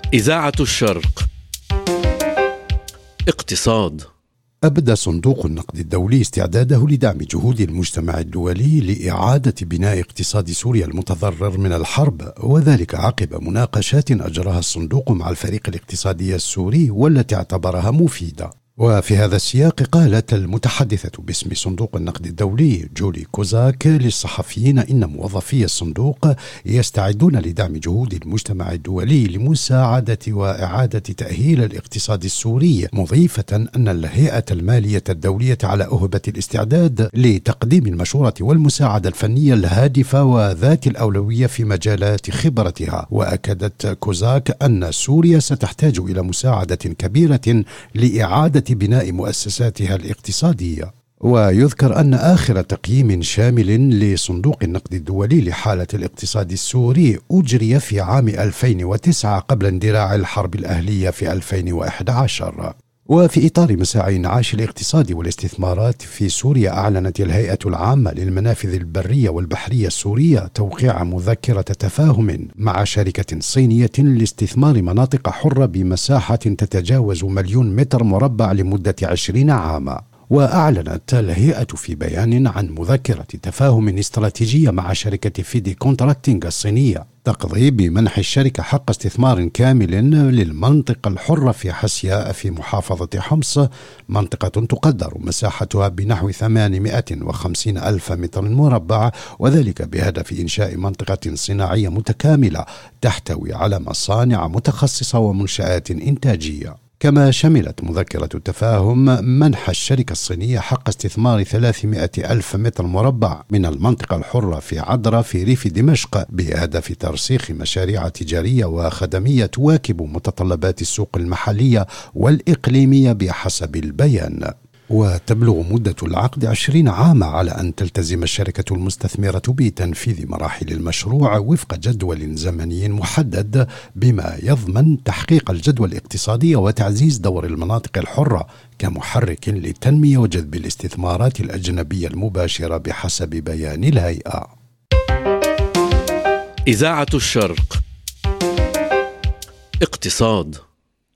إذاعة الشرق. اقتصاد. أبدى صندوق النقد الدولي استعداده لدعم جهود المجتمع الدولي لإعادة بناء اقتصاد سوريا المتضرر من الحرب، وذلك عقب مناقشات أجراها الصندوق مع الفريق الاقتصادي السوري والتي اعتبرها مفيدة. وفي هذا السياق قالت المتحدثة باسم صندوق النقد الدولي جولي كوزاك للصحفيين إن موظفي الصندوق يستعدون لدعم جهود المجتمع الدولي لمساعدة وإعادة تأهيل الاقتصاد السوري، مضيفة أن الهيئة المالية الدولية على أهبة الاستعداد لتقديم المشورة والمساعدة الفنية الهادفة وذات الأولوية في مجالات خبرتها. وأكدت كوزاك أن سوريا ستحتاج إلى مساعدة كبيرة لإعادة بناء مؤسساتها الاقتصادية. ويذكر أن آخر تقييم شامل لصندوق النقد الدولي لحالة الاقتصاد السوري أجري في عام 2009 قبل اندلاع الحرب الأهلية في 2011. وفي إطار مساعي انعاش الاقتصاد والاستثمارات في سوريا، أعلنت الهيئة العامة للمنافذ البرية والبحرية السورية توقيع مذكرة تفاهم مع شركة صينية لاستثمار مناطق حرة بمساحة تتجاوز 1,000,000 متر مربع لمدة 20 عاما. وأعلنت الهيئة في بيان عن مذكرة تفاهم استراتيجية مع شركة فيدي كونتراكتينج الصينية تقضي بمنح الشركة حق استثمار كامل للمنطقة الحرة في حسياء في محافظة حمص، منطقة تقدر مساحتها بنحو 850 ألف متر مربع، وذلك بهدف إنشاء منطقة صناعية متكاملة تحتوي على مصانع متخصصة ومنشآت إنتاجية. كما شملت مذكرة التفاهم منح الشركة الصينية حق استثمار 300 ألف متر مربع من المنطقة الحرة في عدرا في ريف دمشق بهدف ترسيخ مشاريع تجارية وخدمية تواكب متطلبات السوق المحلية والإقليمية بحسب البيان. وتبلغ مدة العقد 20 عاما على أن تلتزم الشركة المستثمرة بتنفيذ مراحل المشروع وفق جدول زمني محدد، بما يضمن تحقيق الجدوى الاقتصادية وتعزيز دور المناطق الحرة كمحرك للتنمية وجذب الاستثمارات الأجنبية المباشرة بحسب بيان الهيئة. إذاعة الشرق. اقتصاد.